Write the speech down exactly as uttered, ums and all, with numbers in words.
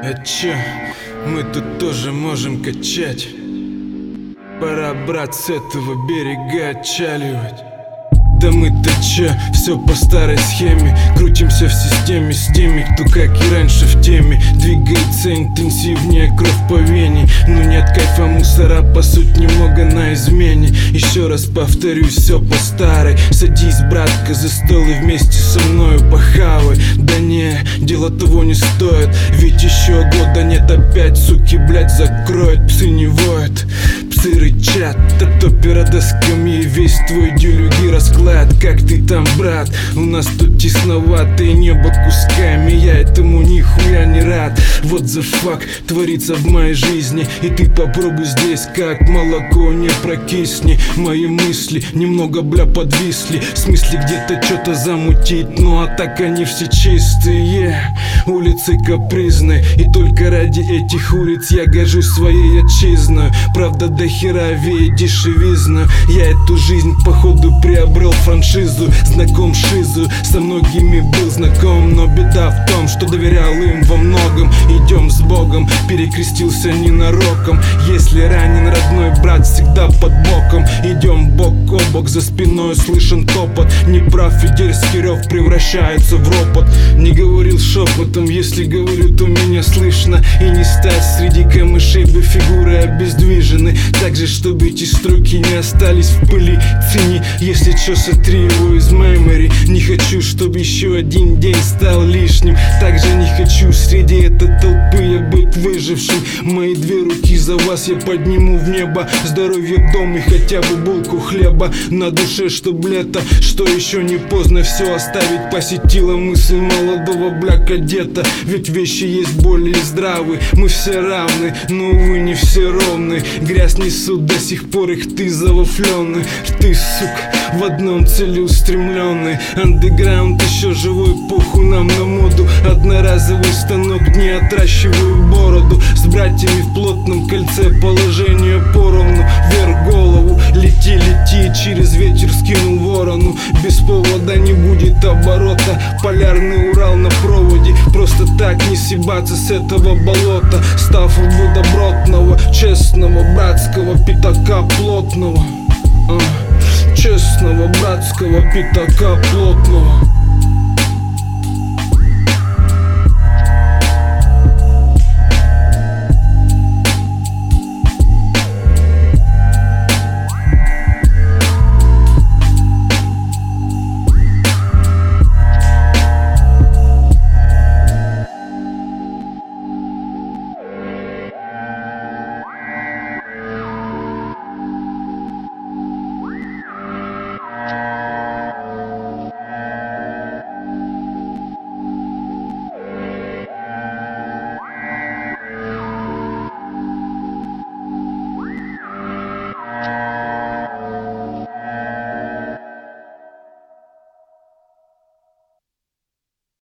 А чё, мы тут тоже можем качать. Пора, брат, с этого берега отчаливать. Да мы-то чё, все по старой схеме. Крутимся в системе с теми, кто как и раньше в теме. Двигается интенсивнее кровь по вене. Ну нет кайфа мусора, по сути немного на измене. Еще раз повторюсь, все по старой. Садись, братка, за стол и вместе со мною похавай. Да не, дело того не стоит, ведь еще года нет. Опять, суки, блять, закроют. Псы не воют, псы рычат. А топера до скамьи, весь твой дюлюги расклад. Как ты там, брат? У нас тут тесноватое небо кусками. Я этому нихуя не рад. Вот the fuck творится в моей жизни. И ты попробуй здесь, как молоко, не прокисни. Мои мысли немного, бля, подвисли. В смысле где-то что-то замутить. Ну а так они все чистые. Улицы капризные. И только ради этих улиц я гожусь своей отчизной. Правда до хера веет дешевизна. Я эту жизнь походу приобрел франшизу. Знаком шизу, со многими был знаком. Но беда в том, что доверял им во многом. Идем с Богом, перекрестился ненароком. Если ранен родной брат, всегда под боком. Идем бок о бок, за спиной слышен топот. Неправ фидельский рев превращается в ропот. Не говорил шепотом, если говорю, то меня слышно. И не стать среди камышей бы фигуры обездвижены. Так же, чтобы эти строки не остались в пыли. Цени, если чё, сотри его из мемори. Не хочу, чтобы еще один день стал лишним. Также не хочу среди этой толпы я быть выжившим. Мои две руки за вас я подниму в небо. Здоровье в дом и хотя бы булку хлеба на душе, чтоб лето, что еще не поздно все оставить. Посетила мысль молодого бля кадета. Ведь вещи есть более здравые. Мы все равны, но увы не все ровны. Грязь несут до сих пор их ты завафленный. Ты, сука, в одном целеустремленный. Андеграунд еще живой, похуй нам на моду. Одноразовый станок, не отращиваю бороду. С братьями в плотном кольце, положение поровну. Вверх голову, лети, лети, через ветер скинул ворону. Без повода не будет оборота. Полярный Урал на проводе. Просто так не съебаться с этого болота. Став у добротного, честного, братского пятака плотного. uh. Честного братского пятака плотного.